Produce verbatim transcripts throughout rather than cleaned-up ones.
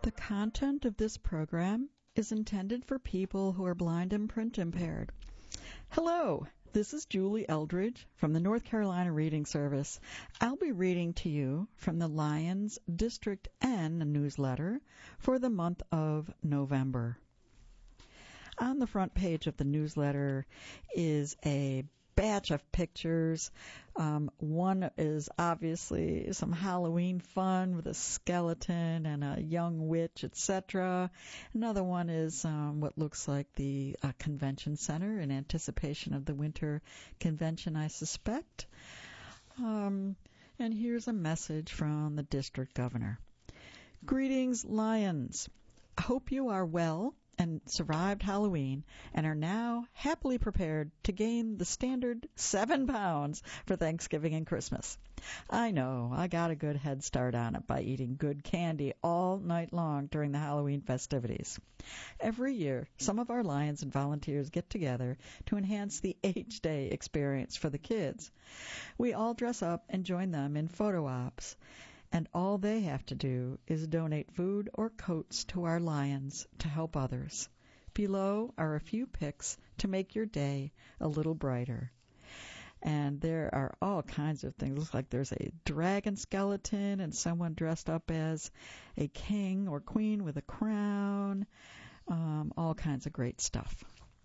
The content of this program is intended for people who are blind and print impaired. Hello, this is Julie Eldridge from the North Carolina Reading Service. I'll be reading to you from the Lions District N newsletter for the month of November. On the front page of the newsletter is a batch of pictures. Um, one is obviously some Halloween fun with a skeleton and a young witch, et cetera. Another one is um, what looks like the uh, convention center in anticipation of the winter convention, I suspect. Um, and here's a message from the district governor. Greetings, Lions. I hope you are well and survived Halloween and are now happily prepared to gain the standard seven pounds for Thanksgiving and Christmas. I know, I got a good head start on it by eating good candy all night long during the Halloween festivities. Every year, some of our Lions and volunteers get together to enhance the H-Day experience for the kids. We all dress up and join them in photo ops. And all they have to do is donate food or coats to our Lions to help others. Below are a few pics to make your day a little brighter. And there are all kinds of things. It looks like there's a dragon skeleton and someone dressed up as a king or queen with a crown. Um, all kinds of great stuff.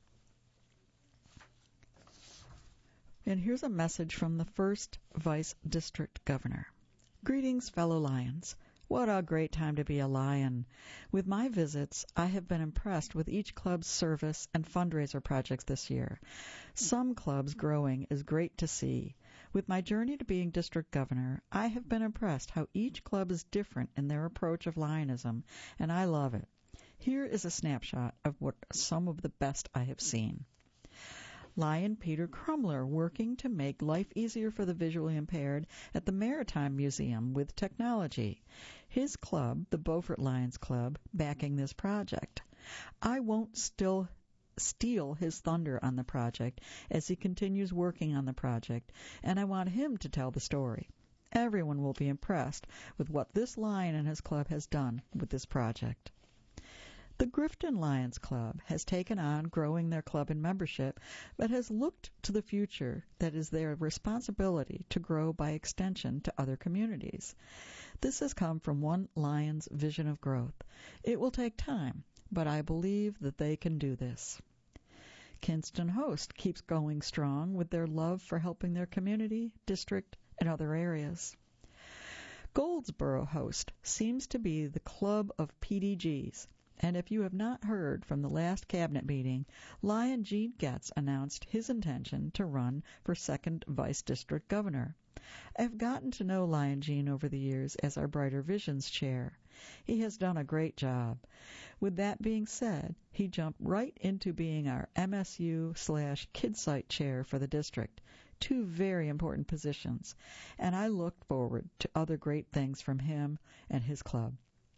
And here's a message from the first Vice District Governor. Greetings, fellow Lions. What a great time to be a Lion. With my visits, I have been impressed with each club's service and fundraiser projects this year. Some clubs growing is great to see. With my journey to being district governor, I have been impressed how each club is different in their approach of Lionism, and I love it. Here is a snapshot of what some of the best I have seen. Lion Peter Crumler working to make life easier for the visually impaired at the Maritime Museum with technology. His club, the Beaufort Lions Club, backing this project. I won't still steal his thunder on the project as he continues working on the project, and I want him to tell the story. Everyone will be impressed with what this Lion and his club has done with this project. The Grifton Lions Club has taken on growing their club in membership, but has looked to the future that is their responsibility to grow by extension to other communities. This has come from one Lion's vision of growth. It will take time, but I believe that they can do this. Kinston Host keeps going strong with their love for helping their community, district, and other areas. Goldsboro Host seems to be the club of P D Gs. And if you have not heard from the last cabinet meeting, Lion Gene Getz announced his intention to run for second vice district governor. I've gotten to know Lion Gene over the years as our Brighter Visions chair. He has done a great job. With that being said, he jumped right into being our M S U slash KidSite chair for the district. Two very important positions, and I look forward to other great things from him and his club.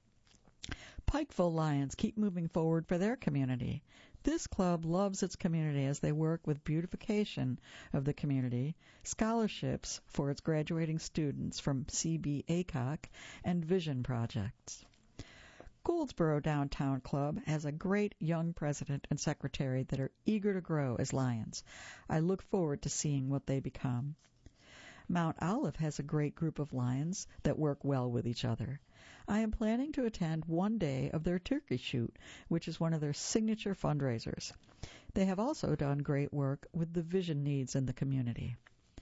Pikeville Lions keep moving forward for their community. This club loves its community as they work with beautification of the community, scholarships for its graduating students from C B A C O C, and vision projects. Goldsboro Downtown Club has a great young president and secretary that are eager to grow as Lions. I look forward to seeing what they become. Mount Olive has a great group of Lions that work well with each other. I am planning to attend one day of their turkey shoot, which is one of their signature fundraisers. They have also done great work with the vision needs in the community.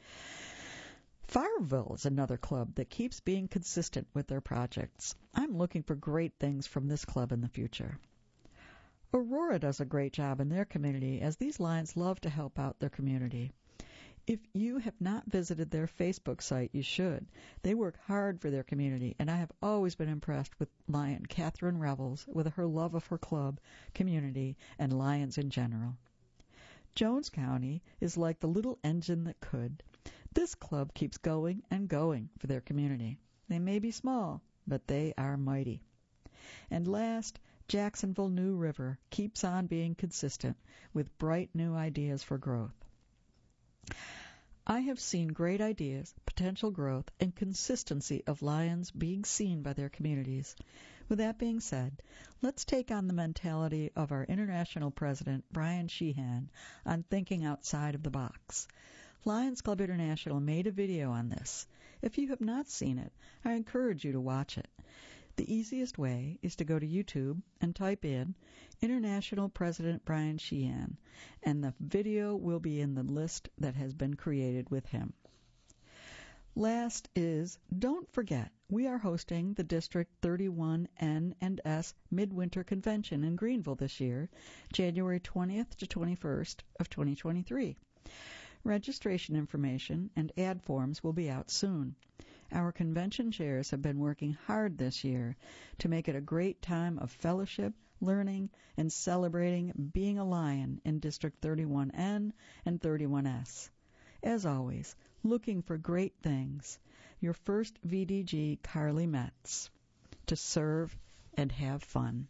Farmville is another club that keeps being consistent with their projects. I'm looking for great things from this club in the future. Aurora does a great job in their community as these Lions love to help out their community. If you have not visited their Facebook site, you should. They work hard for their community, and I have always been impressed with Lion Catherine Revels with her love of her club, community, and Lions in general. Jones County is like the little engine that could. This club keeps going and going for their community. They may be small, but they are mighty. And last, Jacksonville New River keeps on being consistent with bright new ideas for growth. I have seen great ideas, potential growth, and consistency of Lions being seen by their communities. With that being said, let's take on the mentality of our international president, Brian Sheehan, on thinking outside of the box. Lions Club International made a video on this. If you have not seen it, I encourage you to watch it. The easiest way is to go to YouTube and type in International President Brian Sheehan, and the video will be in the list that has been created with him. Last is, don't forget, we are hosting the District thirty-one N and S Midwinter Convention in Greenville this year, January twentieth to twenty-first of twenty twenty-three. Registration information and ad forms will be out soon. Our convention chairs have been working hard this year to make it a great time of fellowship, learning, and celebrating being a Lion in District thirty-one N and thirty-one S. As always, looking for great things. Your first V D G, Carly Metz, to serve and have fun.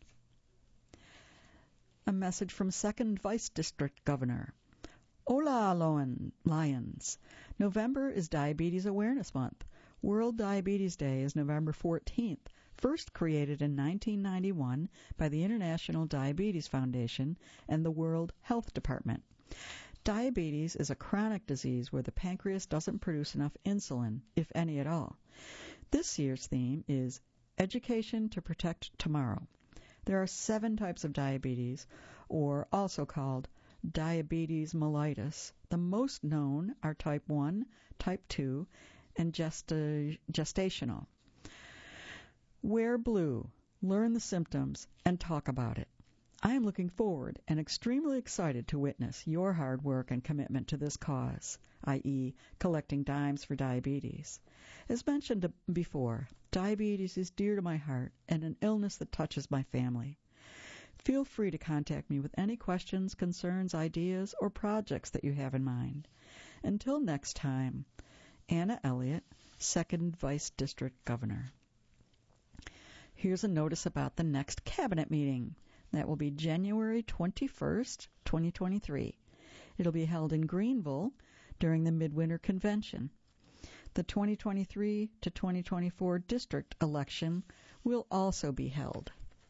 A message from second Vice District Governor. Hola, Lions! November is Diabetes Awareness Month. World Diabetes Day is November fourteenth, first created in nineteen ninety-one by the International Diabetes Foundation and the World Health Department. Diabetes is a chronic disease where the pancreas doesn't produce enough insulin, if any at all. This year's theme is Education to Protect Tomorrow. There are seven types of diabetes, or also called diabetes mellitus. The most known are type one, type two, and gesta- gestational. Wear blue, learn the symptoms, and talk about it. I am looking forward and extremely excited to witness your hard work and commitment to this cause, that is, collecting dimes for diabetes. As mentioned before, diabetes is dear to my heart and an illness that touches my family. Feel free to contact me with any questions, concerns, ideas, or projects that you have in mind. Until next time, Anna Elliott, second Vice District Governor. Here's a notice about the next Cabinet meeting. That will be January twenty-first, twenty twenty-three. It'll be held in Greenville during the Midwinter Convention. The twenty twenty-three to twenty twenty-four district election will also be held.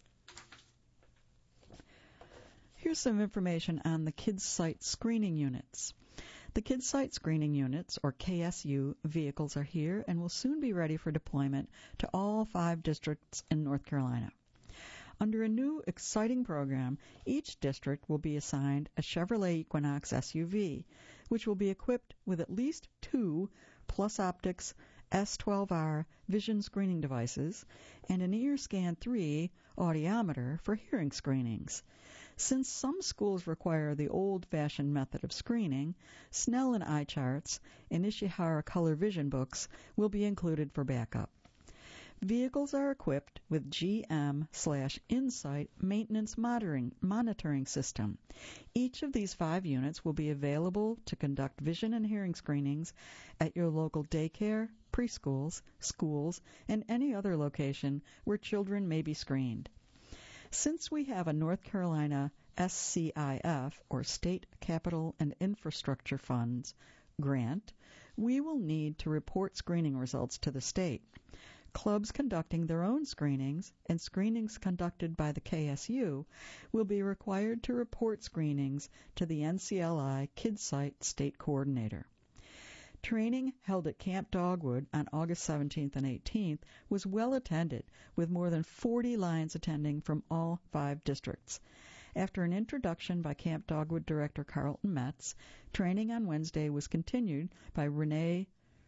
Here's some information on the Kids Site screening units. The Kids Site screening units, or K S U, vehicles are here and will soon be ready for deployment to all five districts in North Carolina. Under a new, exciting program, each district will be assigned a Chevrolet Equinox S U V, which will be equipped with at least two Plus Optics S twelve R vision screening devices and an EarScan three audiometer for hearing screenings. Since some schools require the old-fashioned method of screening, Snell and iCharts and Ishihara Color Vision books will be included for backup. Vehicles are equipped with G M slash Insight maintenance monitoring, monitoring system. Each of these five units will be available to conduct vision and hearing screenings at your local daycare, preschools, schools, and any other location where children may be screened. Since we have a North Carolina S C I F, or State Capital and Infrastructure Funds, grant, we will need to report screening results to the state. Clubs conducting their own screenings and screenings conducted by the K S U will be required to report screenings to the N C L I KidSite State Coordinator. Training held at Camp Dogwood on August seventeenth and eighteenth was well attended, with more than forty Lions attending from all five districts. After an introduction by Camp Dogwood Director Carlton Metz, training on Wednesday was continued by Renee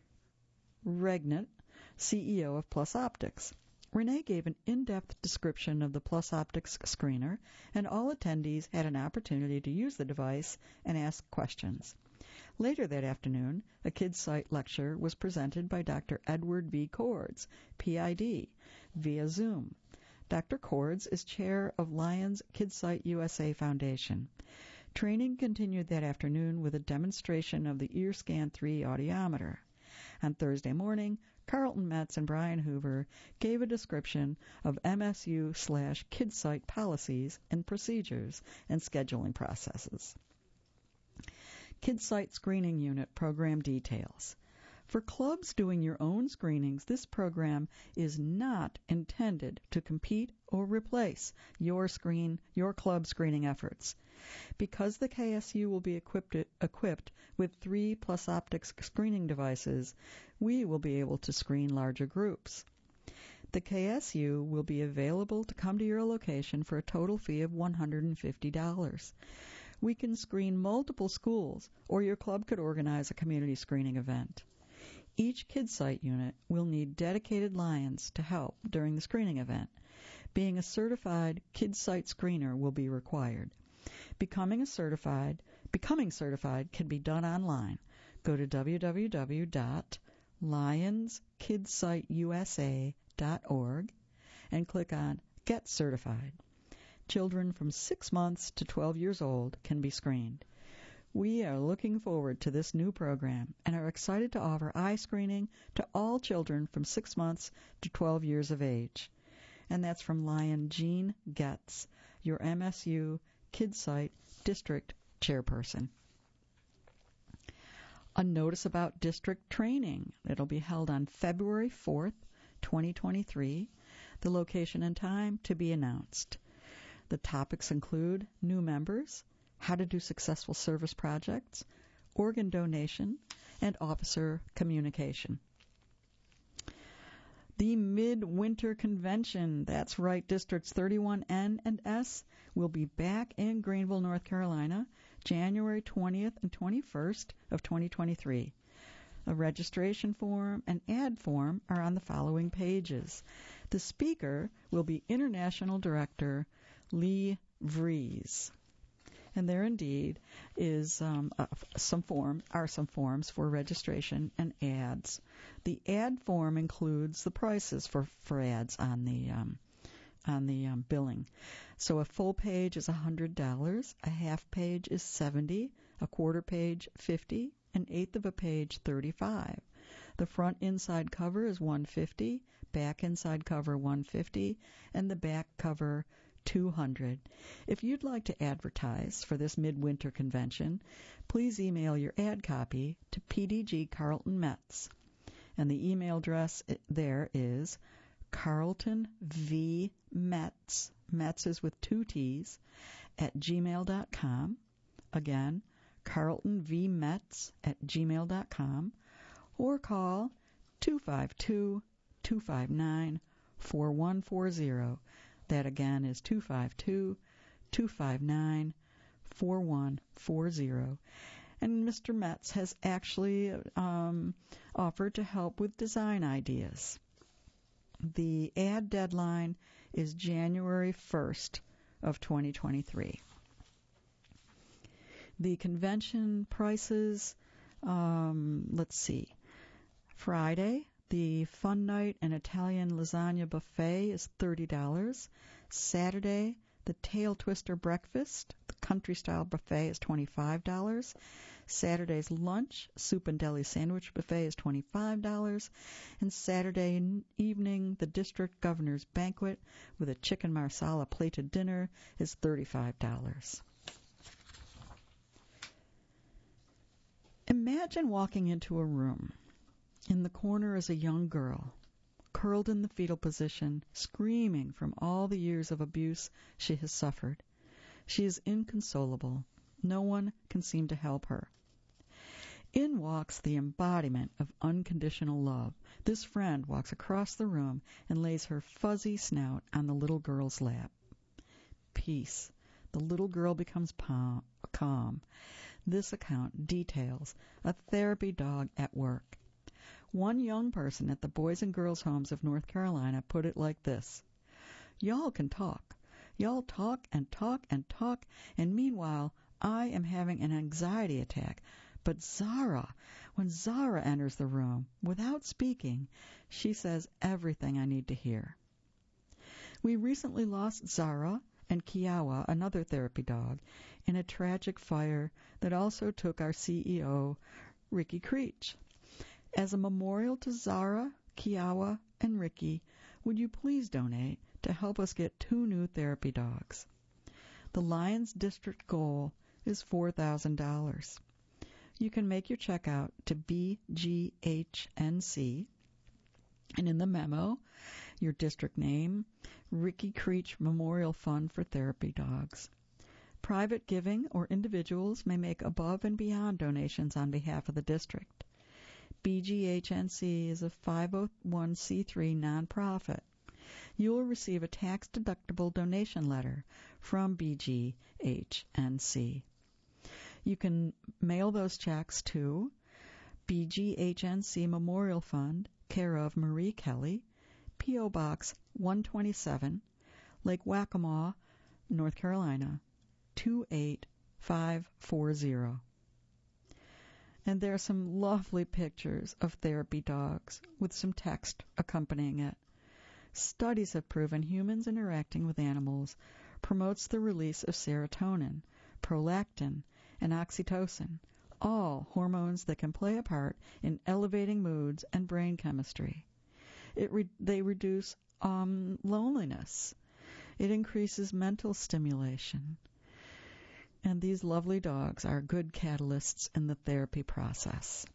Regnant, C E O of Plus Optics. Renee gave an in-depth description of the Plus Optics screener, and all attendees had an opportunity to use the device and ask questions. Later that afternoon, a KidSite lecture was presented by Doctor Edward V. Cords, P I D, via Zoom. Doctor Cords is chair of Lions KidSite U S A Foundation. Training continued that afternoon with a demonstration of the EarScan three audiometer. On Thursday morning, Carlton Metz and Brian Hoover gave a description of M S U slash KidSite policies and procedures and scheduling processes. KidSite Screening Unit program details. For clubs doing your own screenings, this program is not intended to compete or replace your screen, your club screening efforts. Because the K S U will be equipped, equipped with three Plus Optics screening devices, we will be able to screen larger groups. The K S U will be available to come to your location for a total fee of one hundred fifty dollars. We can screen multiple schools, or your club could organize a community screening event. Each KidSite unit will need dedicated lions to help during the screening event. Being a certified KidSite screener will be required. Becoming a certified, becoming certified can be done online. Go to w w w dot lions kidsite u s a dot org and click on Get Certified. Children from six months to twelve years old can be screened. We are looking forward to this new program and are excited to offer eye screening to all children from six months to twelve years of age. And that's from Lion Jean Getz, your M S U KidSite District Chairperson. A notice about district training. It'll be held on February fourth, twenty twenty-three. The location and time to be announced. The topics include new members, how to do successful service projects, organ donation, and officer communication. The Midwinter Convention, that's right, Districts thirty-one N and S, will be back in Greenville, North Carolina, January twentieth and twenty-first of twenty twenty-three. A registration form and ad form are on the following pages. The speaker will be International Director Lee Vries. And there indeed is um, uh, some form are some forms for registration and ads. The ad form includes the prices for, for ads on the um, on the um, billing. So a full page is one hundred dollars, a half page is seventy dollars, a quarter page fifty dollars, an eighth of a page thirty-five dollars. The front inside cover is one hundred fifty dollars, back inside cover one hundred fifty dollars, and the back cover two hundred dollars. If you'd like to advertise for this midwinter convention, please email your ad copy to P D G Carlton Metz. And the email address there is Carlton V Metz, Metz is with two T's, at gmail dot com. Again, Carlton V Metz at gmail dot com, or call two five two, two five nine, four one four zero. That again is two five two, two five nine, four one four zero. And Mister Metz has actually um, offered to help with design ideas. The ad deadline is January first of twenty twenty-three. The convention prices, um, let's see, Friday, the Fun Night and Italian Lasagna Buffet is thirty dollars. Saturday, the Tail Twister Breakfast, the Country-Style Buffet is twenty-five dollars. Saturday's Lunch, Soup and Deli Sandwich Buffet is twenty-five dollars. And Saturday evening, the District Governor's Banquet with a Chicken Marsala plated dinner is thirty-five dollars. Imagine walking into a room. In the corner is a young girl, curled in the fetal position, screaming from all the years of abuse she has suffered. She is inconsolable. No one can seem to help her. In walks the embodiment of unconditional love. This friend walks across the room and lays her fuzzy snout on the little girl's lap. Peace. The little girl becomes calm. This account details a therapy dog at work. One young person at the Boys and Girls Homes of North Carolina put it like this: "Y'all can talk. Y'all talk and talk and talk, and meanwhile I am having an anxiety attack. But Zara, when Zara enters the room, without speaking, she says everything I need to hear." We recently lost Zara and Kiawa, another therapy dog, in a tragic fire that also took our C E O, Ricky Creech. As a memorial to Zara, Kiawa, and Ricky, would you please donate to help us get two new therapy dogs? The Lions District goal is four thousand dollars. You can make your check out to B G H N C, and in the memo, your district name, Ricky Creech Memorial Fund for Therapy Dogs. Private giving or individuals may make above and beyond donations on behalf of the district. B G H N C is a five oh one c three nonprofit. You will receive a tax-deductible donation letter from B G H N C. You can mail those checks to B G H N C Memorial Fund, care of Marie Kelly, P O. Box one twenty-seven, Lake Waccamaw, North Carolina, two eight five four zero. And there are some lovely pictures of therapy dogs with some text accompanying it. Studies have proven humans interacting with animals promotes the release of serotonin, prolactin, and oxytocin, all hormones that can play a part in elevating moods and brain chemistry. It re- they reduce um, loneliness. It increases mental stimulation. And these lovely dogs are good catalysts in the therapy process.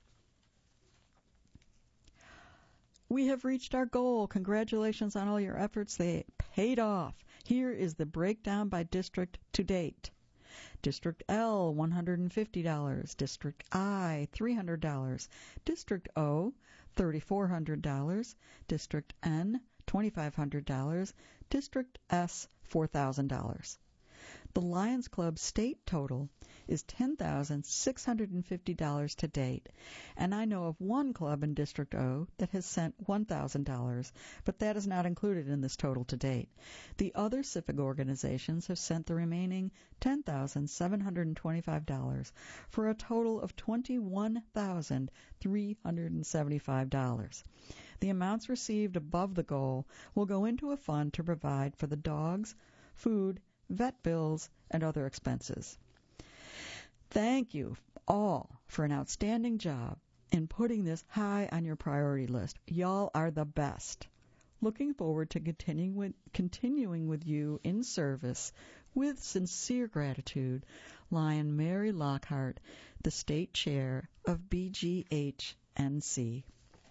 We have reached our goal. Congratulations on all your efforts. They paid off. Here is the breakdown by district to date. District L, one hundred fifty dollars. District I, three hundred dollars. District O, three thousand four hundred dollars. District N, two thousand five hundred dollars. District S, four thousand dollars. The Lions Club state total is ten thousand six hundred fifty dollars to date, and I know of one club in District O that has sent one thousand dollars, but that is not included in this total to date. The other civic organizations have sent the remaining ten thousand seven hundred twenty-five dollars for a total of twenty-one thousand three hundred seventy-five dollars. The amounts received above the goal will go into a fund to provide for the dogs, food, vet bills, and other expenses. Thank you all for an outstanding job in putting this high on your priority list. Y'all are the best. Looking forward to continuing with, continuing with you in service with sincere gratitude, Lion Mary Lockhart, the State Chair of B G H N C.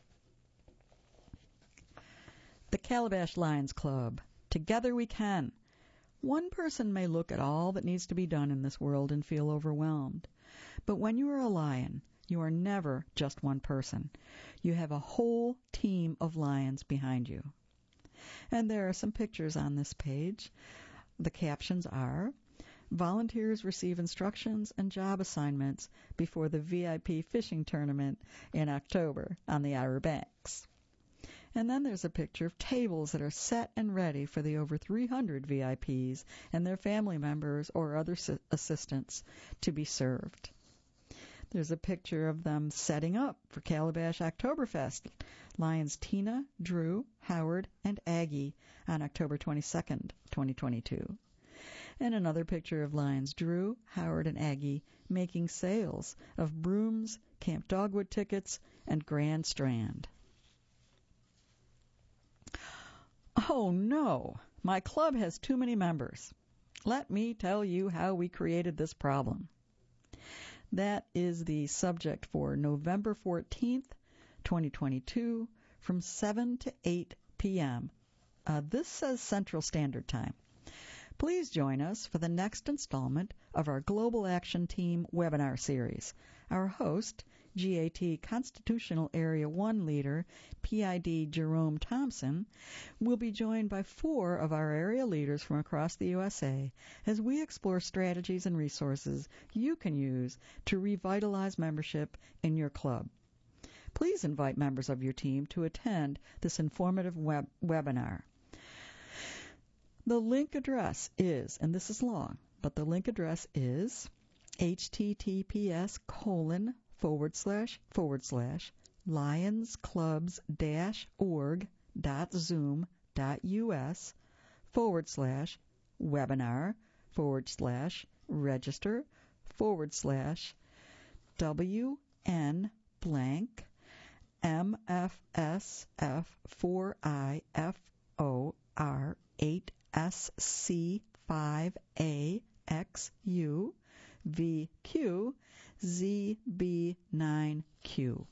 The Calabash Lions Club. Together we can. One person may look at all that needs to be done in this world and feel overwhelmed. But when you are a lion, you are never just one person. You have a whole team of lions behind you. And there are some pictures on this page. The captions are, volunteers receive instructions and job assignments before the V I P fishing tournament in October on the Outer Banks. And then there's a picture of tables that are set and ready for the over three hundred V I Ps and their family members or other assistants to be served. There's a picture of them setting up for Calabash Oktoberfest. Lions Tina, Drew, Howard, and Aggie on October twenty-second, twenty twenty-two. And another picture of Lions Drew, Howard, and Aggie making sales of brooms, Camp Dogwood tickets, and Grand Strand. Oh no, my club has too many members. Let me tell you how we created this problem. That is the subject for November fourteenth, twenty twenty-two, from seven to eight p.m. Uh, this says Central Standard Time. Please join us for the next installment of our Global Action Team webinar series. Our host, G A T Constitutional Area one leader, P I D Jerome Thompson, will be joined by four of our area leaders from across the U S A as we explore strategies and resources you can use to revitalize membership in your club. Please invite members of your team to attend this informative web- webinar. The link address is, and this is long, but the link address is https colon forward slash forward slash lionsclubs dash org dot zoom dot us forward slash webinar forward slash register forward slash wn blank mfsf four i f o r eight S C five A X U V Q Z B nine Q.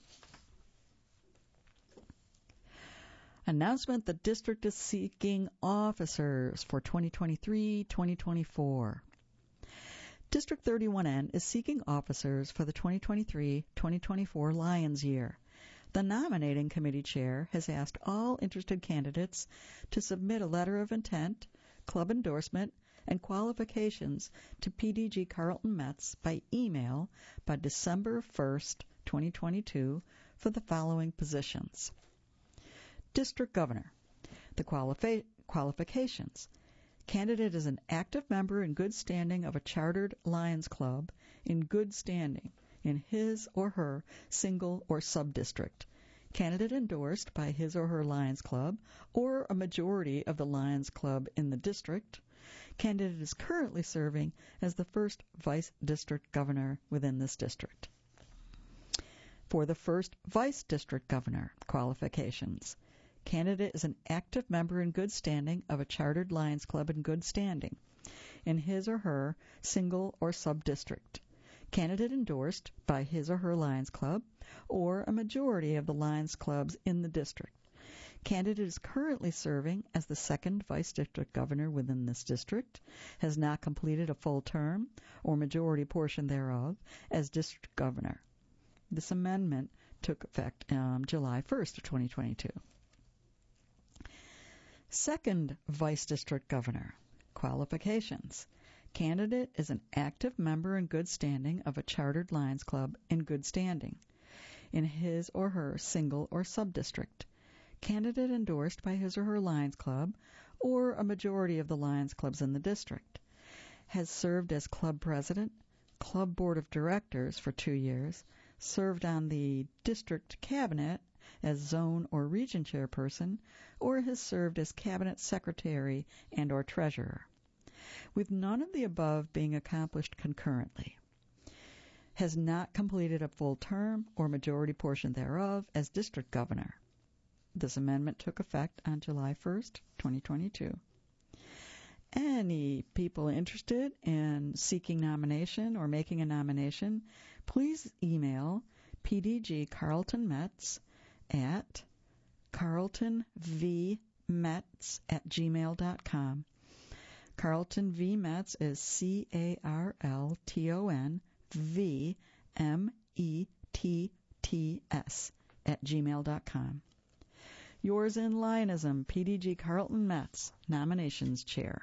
Announcement: the district is seeking officers for twenty twenty-three twenty twenty-four. District thirty-one N is seeking officers for the twenty twenty-three twenty twenty-four Lions Year. The nominating committee chair has asked all interested candidates to submit a letter of intent, club endorsement, and qualifications to P D G Carlton Metz by email by December first, twenty twenty-two for the following positions. District Governor. The qualifi- qualifications. Candidate is an active member in good standing of a chartered Lions Club in good standing in his or her single or sub-district. Candidate endorsed by his or her Lions Club or a majority of the Lions Club in the district. Candidate is currently serving as the first Vice District Governor within this district. For the first Vice District Governor, qualifications. Candidate is an active member in good standing of a chartered Lions Club in good standing in his or her single or sub-district. Candidate endorsed by his or her Lions Club or a majority of the Lions Clubs in the district. Candidate is currently serving as the second Vice District Governor within this district, has not completed a full term or majority portion thereof as District Governor. This amendment took effect um, July first of twenty twenty-two. Second Vice District Governor. Qualifications. Candidate is an active member in good standing of a chartered Lions Club in good standing in his or her single or sub-district. Candidate endorsed by his or her Lions Club or a majority of the Lions Clubs in the district. Has served as club president, club board of directors for two years, served on the district cabinet as zone or region chairperson, or has served as cabinet secretary and or treasurer, with none of the above being accomplished concurrently. Has not completed a full term or majority portion thereof as district governor. This amendment took effect on July first, twenty twenty-two. Any people interested in seeking nomination or making a nomination, please email P D G Carlton Metz at carltonvmetz at gmail dot com. Carlton V. Metz is C A R L T O N V M E T T S at gmail dot com. Yours in Lionism, P D G Carlton Metz, Nominations Chair.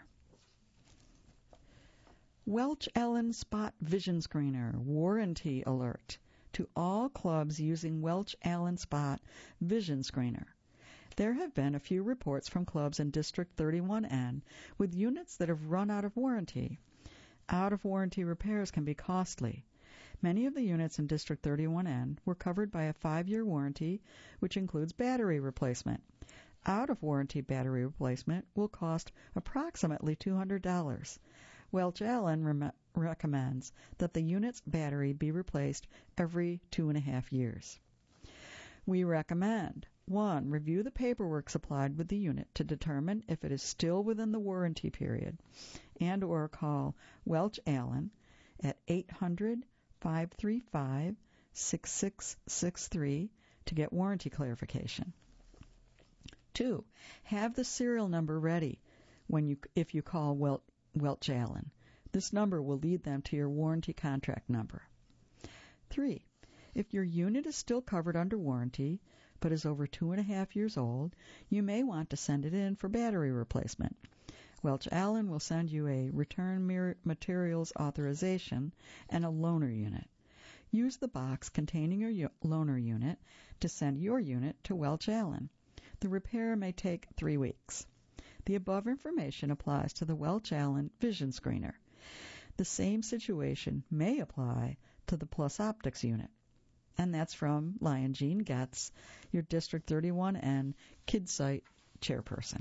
Welch Allyn Spot Vision Screener Warranty Alert to all clubs using Welch Allyn Spot Vision Screener. There have been a few reports from clubs in District thirty-one N with units that have run out of warranty. Out-of-warranty repairs can be costly. Many of the units in District thirty-one N were covered by a five-year warranty, which includes battery replacement. Out-of-warranty battery replacement will cost approximately two hundred dollars. Welch Allyn rem- recommends that the unit's battery be replaced every two and a half years. We recommend one. Review the paperwork supplied with the unit to determine if it is still within the warranty period, and or call Welch Allyn at eight hundred, five three five, six six six three to get warranty clarification. Two. Have the serial number ready when you if you call Wel- Welch Allyn. This number will lead them to your warranty contract number. Three. If your unit is still covered under warranty, but is over two and a half years old, you may want to send it in for battery replacement. Welch Allyn will send you a return mir- materials authorization and a loaner unit. Use the box containing your u- loaner unit to send your unit to Welch Allyn. The repair may take three weeks. The above information applies to the Welch Allyn Vision Screener. The same situation may apply to the Plus Optics unit. And that's from Lion Jean Getz, your District thirty-one N KidSite chairperson.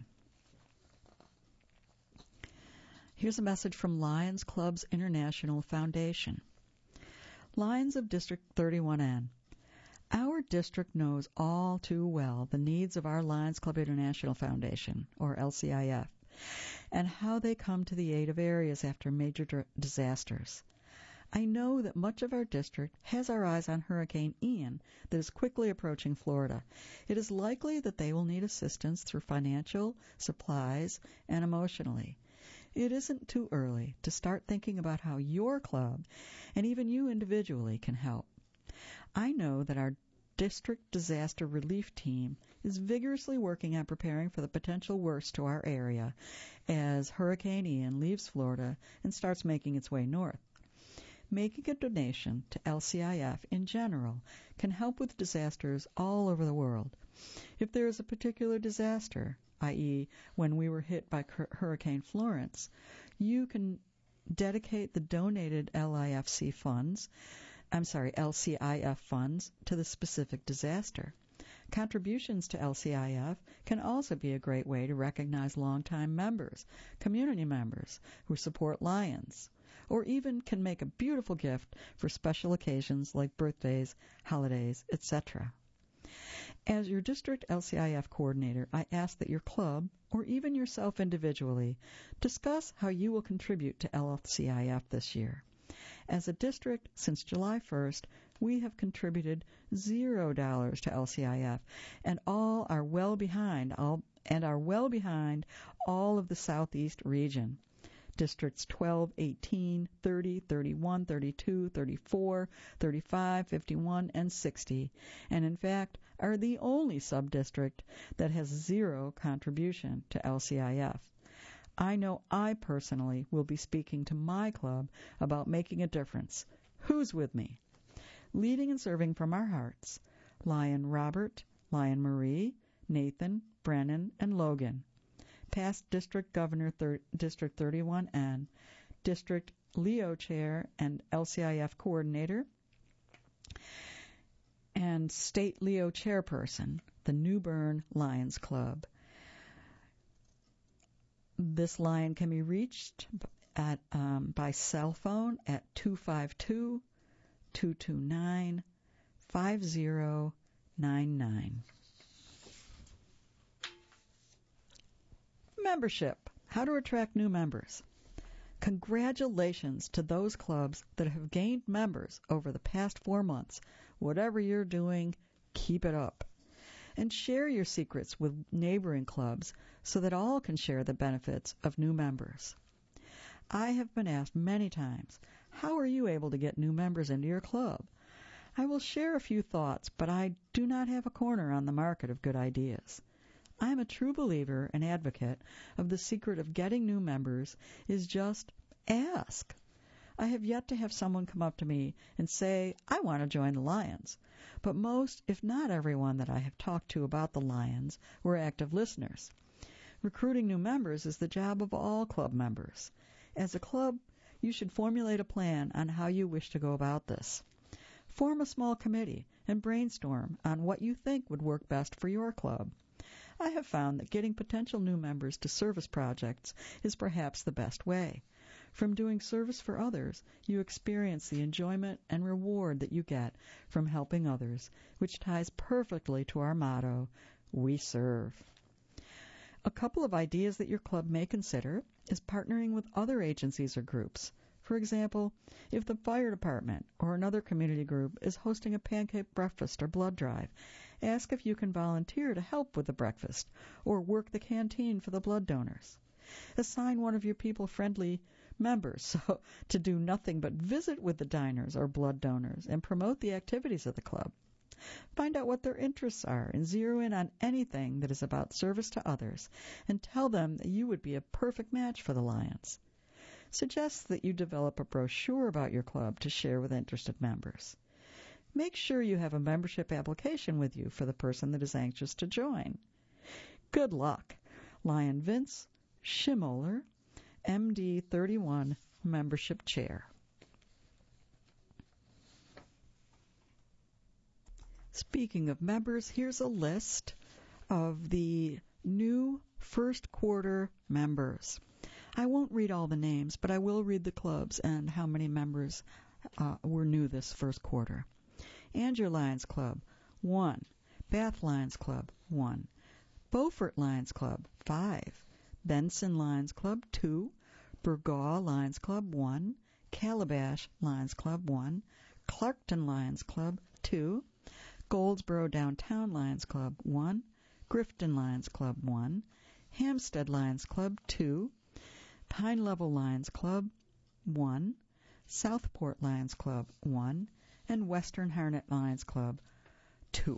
Here's a message from Lions Clubs International Foundation. Lions of District thirty-one N. Our district knows all too well the needs of our Lions Club International Foundation, or L C I F, and how they come to the aid of areas after major disasters. I know that much of our district has our eyes on Hurricane Ian that is quickly approaching Florida. It is likely that they will need assistance through financial, supplies, and emotionally. It isn't too early to start thinking about how your club, and even you individually, can help. I know that our District Disaster Relief Team is vigorously working on preparing for the potential worst to our area as Hurricane Ian leaves Florida and starts making its way north. Making a donation to L C I F in general can help with disasters all over the world. If there is a particular disaster, that is when we were hit by Hurricane Florence, you can dedicate the donated L I F C funds, I'm sorry, L C I F funds to the specific disaster. Contributions to L C I F can also be a great way to recognize longtime members, community members who support Lions, or even can make a beautiful gift for special occasions like birthdays, holidays, et cetera. As your district L C I F coordinator, I ask that your club, or even yourself individually, discuss how you will contribute to L C I F this year. As a district, since July first, we have contributed zero dollars to L C I F, and all are well behind all and are well behind all of the Southeast region. Districts twelve, eighteen, thirty, thirty-one, thirty-two, thirty-four, thirty-five, fifty-one, and sixty, and in fact are the only sub-district that has zero contribution to L C I F. I know I personally will be speaking to my club about making a difference. Who's with me? Leading and serving from our hearts, Lion Robert, Lion Marie, Nathan, Brennan, and Logan. Past District Governor thir- District thirty-one N, District Leo Chair and L C I F Coordinator, and State Leo Chairperson, the New Bern Lions Club. This line can be reached at um, by cell phone at two five two, two two nine, five zero nine nine. Membership. How to attract new members. Congratulations to those clubs that have gained members over the past four months. Whatever you're doing, keep it up. And share your secrets with neighboring clubs so that all can share the benefits of new members. I have been asked many times, how are you able to get new members into your club? I will share a few thoughts, but I do not have a corner on the market of good ideas. I am a true believer and advocate of the secret of getting new members is just ask. I have yet to have someone come up to me and say, I want to join the Lions. But most, if not everyone that I have talked to about the Lions were active listeners. Recruiting new members is the job of all club members. As a club, you should formulate a plan on how you wish to go about this. Form a small committee and brainstorm on what you think would work best for your club. I have found that getting potential new members to service projects is perhaps the best way. From doing service for others, you experience the enjoyment and reward that you get from helping others, which ties perfectly to our motto, we serve. A couple of ideas that your club may consider is partnering with other agencies or groups. For example, if the fire department or another community group is hosting a pancake breakfast or blood drive, ask if you can volunteer to help with the breakfast or work the canteen for the blood donors. Assign one of your people-friendly members so to do nothing but visit with the diners or blood donors and promote the activities of the club. Find out what their interests are and zero in on anything that is about service to others and tell them that you would be a perfect match for the Lions. Suggest that you develop a brochure about your club to share with interested members. Make sure you have a membership application with you for the person that is anxious to join. Good luck. Lion Vince Schimoller, M D thirty-one, Membership Chair. Speaking of members, here's a list of the new first quarter members. I won't read all the names, but I will read the clubs and how many members uh, were new this first quarter. Angier Lions Club, one. Bath Lions Club, one. Beaufort Lions Club, five. Benson Lions Club, two. Burgaw Lions Club, one. Calabash Lions Club, one. Clarkton Lions Club, two. Goldsboro Downtown Lions Club, one. Grifton Lions Club, one. Hampstead Lions Club, two. Pine Level Lions Club, one. Southport Lions Club, one. And Western Harnett Lions Club, two.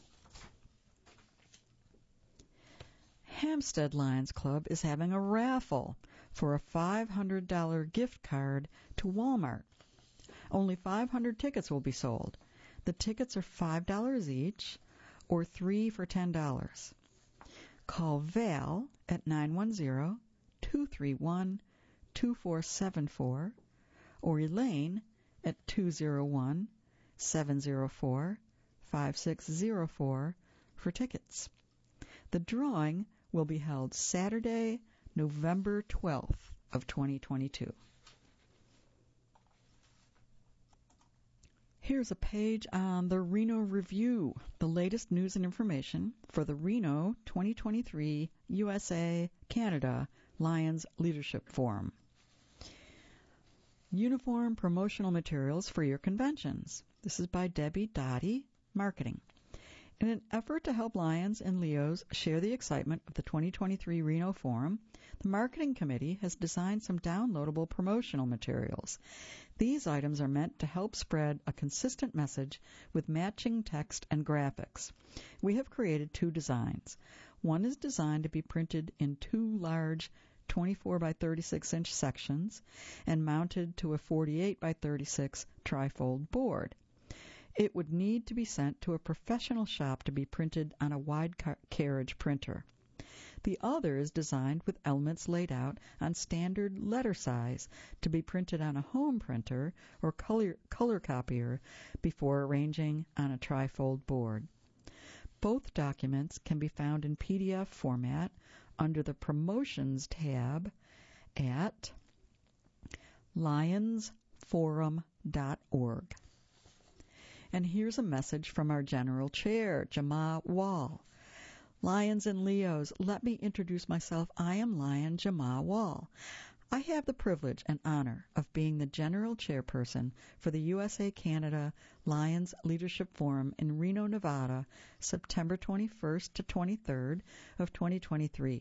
Hampstead Lions Club is having a raffle for a five hundred dollars gift card to Walmart. Only five hundred tickets will be sold. The tickets are five dollars each, or three for ten dollars. Call Val at nine one zero, two three one, two four seven four or Elaine at two zero one, seven zero four, five six zero four for tickets. The drawing will be held Saturday, November twelfth of twenty twenty-two. Here's a page on the Reno Review, the latest news and information for the Reno twenty twenty-three U S A Canada Lions Leadership Forum. Uniform promotional materials for your conventions. This is by Debbie Dottie, Marketing. In an effort to help Lions and Leos share the excitement of the twenty twenty-three Reno Forum, the Marketing Committee has designed some downloadable promotional materials. These items are meant to help spread a consistent message with matching text and graphics. We have created two designs. One is designed to be printed in two large twenty-four by thirty-six inch sections and mounted to a forty-eight by thirty-six trifold board. It would need to be sent to a professional shop to be printed on a wide car- carriage printer. The other is designed with elements laid out on standard letter size to be printed on a home printer or color, color copier before arranging on a trifold board. Both documents can be found in P D F format under the Promotions tab at lions forum dot org. And here's a message from our General Chair, Jama Wall. Lions and Leos, let me introduce myself. I am Lion Jama Wall. I have the privilege and honor of being the General Chairperson for the U S A Canada Lions Leadership Forum in Reno, Nevada, September twenty-first to twenty-third of twenty twenty-three.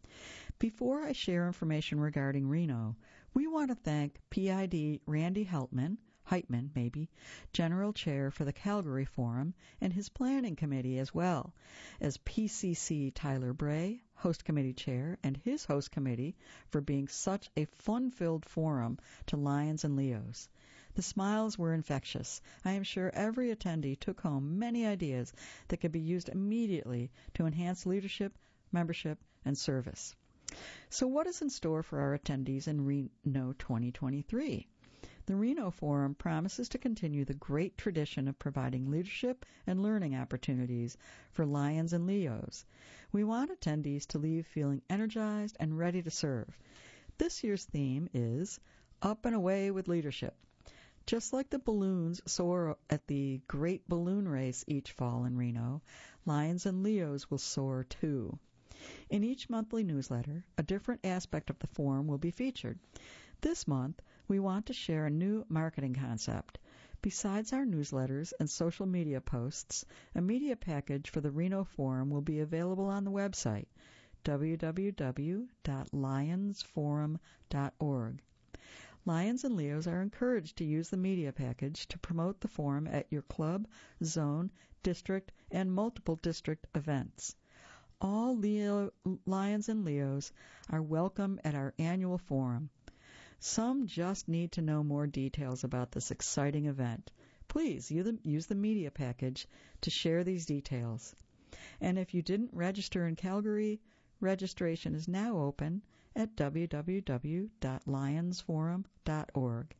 Before I share information regarding Reno, we want to thank P I D Randy Heltman, Heitman, maybe, General Chair for the Calgary Forum, and his Planning Committee as well, as P C C Tyler Bray, Host Committee Chair, and his Host Committee for being such a fun-filled forum to Lions and Leos. The smiles were infectious. I am sure every attendee took home many ideas that could be used immediately to enhance leadership, membership, and service. So what is in store for our attendees in Reno twenty twenty-three? The Reno Forum promises to continue the great tradition of providing leadership and learning opportunities for Lions and Leos. We want attendees to leave feeling energized and ready to serve. This year's theme is Up and Away with Leadership. Just like the balloons soar at the Great Balloon Race each fall in Reno, Lions and Leos will soar too. In each monthly newsletter, a different aspect of the forum will be featured. This month, we want to share a new marketing concept. Besides our newsletters and social media posts, a media package for the Reno Forum will be available on the website, w w w dot lions forum dot org. Lions and Leos are encouraged to use the media package to promote the forum at your club, zone, district, and multiple district events. All Leo, Lions and Leos are welcome at our annual forum. Some just need to know more details about this exciting event. Please use the media package to share these details. And if you didn't register in Calgary, registration is now open at w w w dot lions forum dot org.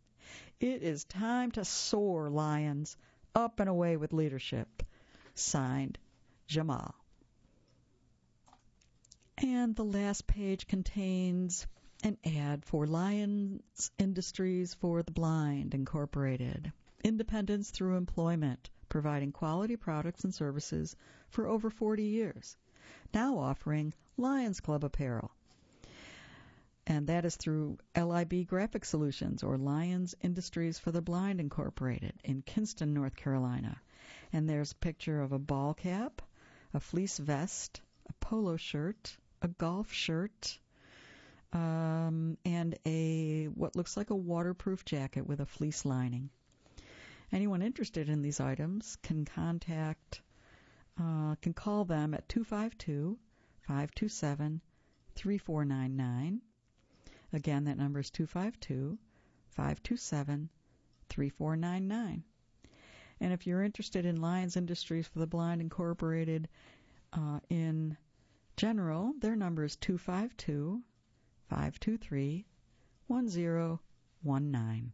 It is time to soar, Lions, up and away with leadership. Signed, Jamal. And the last page contains an ad for Lions Industries for the Blind, Incorporated. Independence through employment, providing quality products and services for over forty years. Now offering Lions Club apparel. and that is through L I B Graphic Solutions, or Lions Industries for the Blind Incorporated, in Kinston, North Carolina. And there's a picture of a ball cap, a fleece vest, a polo shirt, a golf shirt, um, and a what looks like a waterproof jacket with a fleece lining. Anyone interested in these items can contact, uh, can call them at two five two, five two seven, three four nine nine. Again, that number is two five two, five two seven, three four nine nine. And if you're interested in Lions Industries for the Blind Incorporated uh, in general, their number is two five two, five two three, one zero one nine.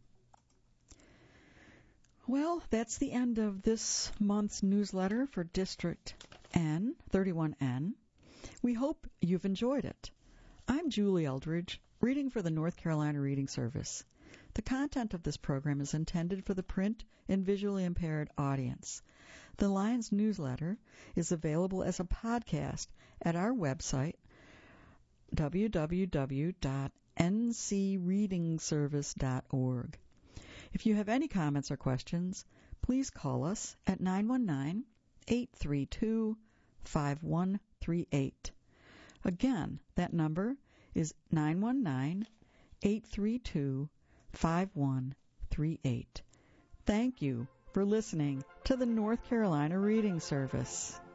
Well, that's the end of this month's newsletter for District N, thirty-one N. We hope you've enjoyed it. I'm Julie Eldridge, reading for the North Carolina Reading Service. The content of this program is intended for the print and visually impaired audience. The Lions newsletter is available as a podcast at our website, w w w dot n c reading service dot org. If you have any comments or questions, please call us at nine one nine, eight three two, five one three eight. Again, that number is nine one nine, eight three two, five one three eight. Thank you for listening to the North Carolina Reading Service.